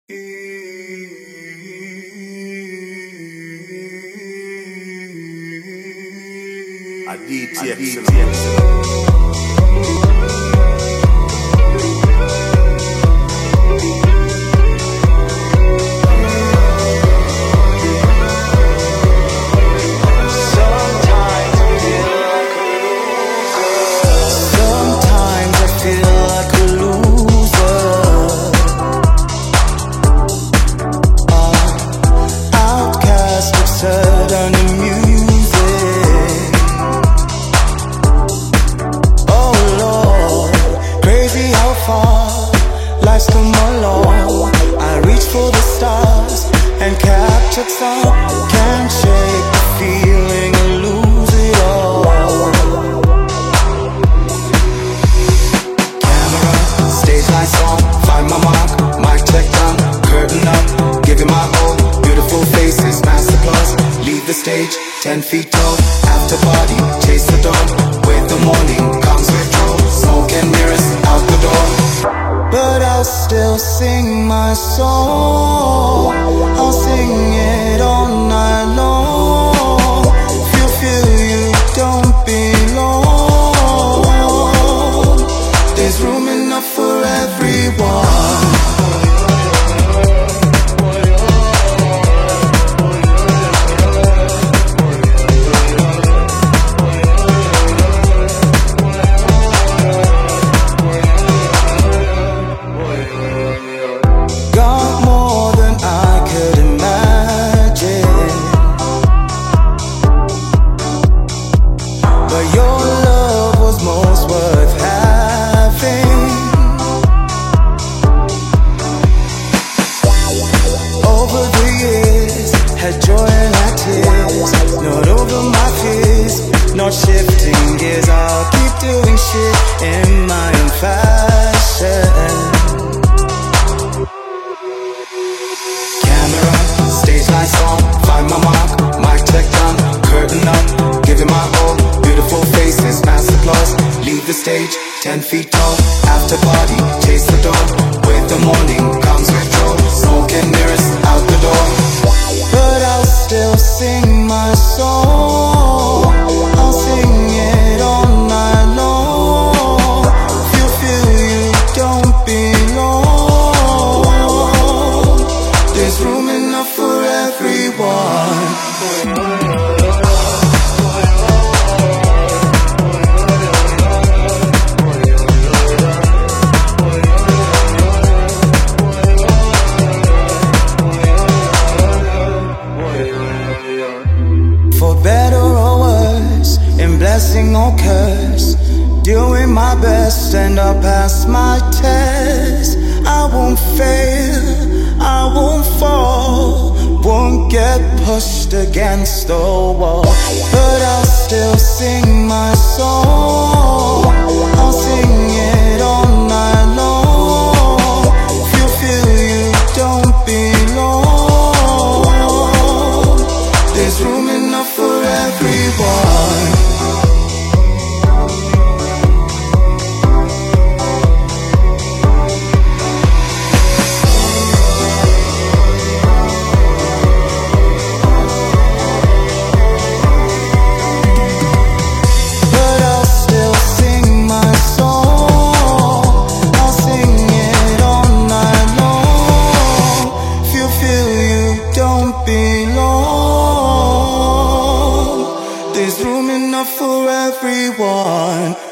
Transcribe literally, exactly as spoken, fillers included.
A D T X. Life's come along, I reach for the stars and capture some. Can't shake the feeling and lose it all. Camera, stage lights on, find my mark, mic check down, curtain up, give it my all. Beautiful faces, masterclass, leave the stage, ten feet tall. After party, chase the dawn, wait the morning, comes with draw. Smoke and mirrors, out the door. But I'll still sing my song. I'll sing it all night long. If you feel you don't belong, there's room enough for everyone. Joy and had tears, not over my fears, not shifting gears. I'll keep doing shit in my own fashion. Camera, stage lights on, find my mark, mic check down, curtain up, give it my all. Beautiful faces, masterclass, leave the stage, ten feet tall. After party, chase the dawn, wait the morning, comes with draw. Smoke and mirrors, out the door. But I'll still sing my song. I'll sing it all night long. If you feel you don't belong, there's room enough for everyone. For better or worse, in blessing or curse, doing my best and I'll pass my test. I won't fail, I won't fall, won't get pushed against the wall. But I'll still sing my song. I'll sing it all night long. If you feel you don't belong, there's room enough for everyone. But I'll still sing my song. I'll sing it all night long. If you feel you don't belong, there's room enough for everyone.